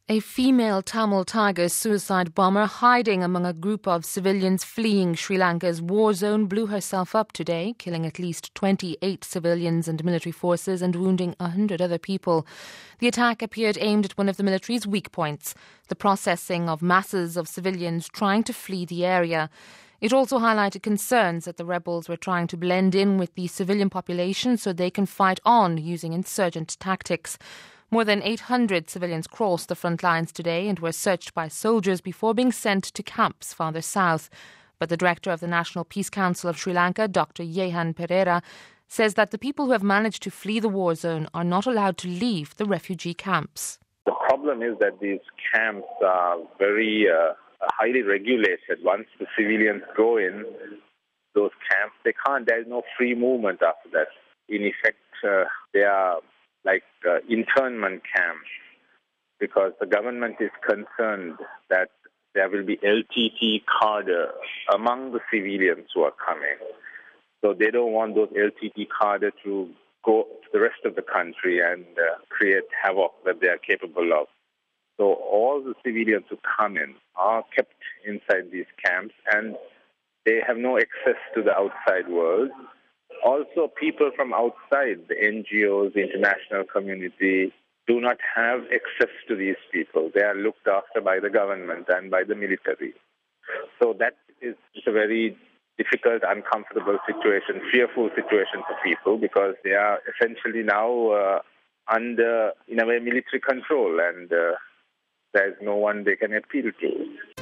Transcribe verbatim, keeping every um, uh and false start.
A female Tamil Tiger suicide bomber hiding among a group of civilians fleeing Sri Lanka's war zone blew herself up today, killing at least twenty-eight civilians and military forces and wounding one hundred other people. The attack appeared aimed at one of the military's weak points, the processing of masses of civilians trying to flee the area. It also highlighted concerns that the rebels were trying to blend in with the civilian population so they can fight on using insurgent tactics. More than eight hundred civilians crossed the front lines today and were searched by soldiers before being sent to camps farther south. But the director of the National Peace Council of Sri Lanka, Doctor Jehan Pereira, says that the people who have managed to flee the war zone are not allowed to leave the refugee camps. The problem is that these camps are very uh, highly regulated. Once the civilians go in those camps, they can't, there's no free movement after that. In effect, uh, they are like uh, internment camps, because the government is concerned that there will be L T T cadre among the civilians who are coming. So they don't want those L T T cadre to go to the rest of the country and uh, create havoc that they are capable of. So all the civilians who come in are kept inside these camps, and they have no access to the outside world. Also, people from outside, the N G Os, the international community, do not have access to these people. They are looked after by the government and by the military. So that is a very difficult, uncomfortable situation, fearful situation for people, because they are essentially now uh, under, in a way, military control, and uh, there is no one they can appeal to.